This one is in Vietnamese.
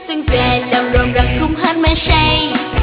xuân về làm rộn ràng khung hát men say.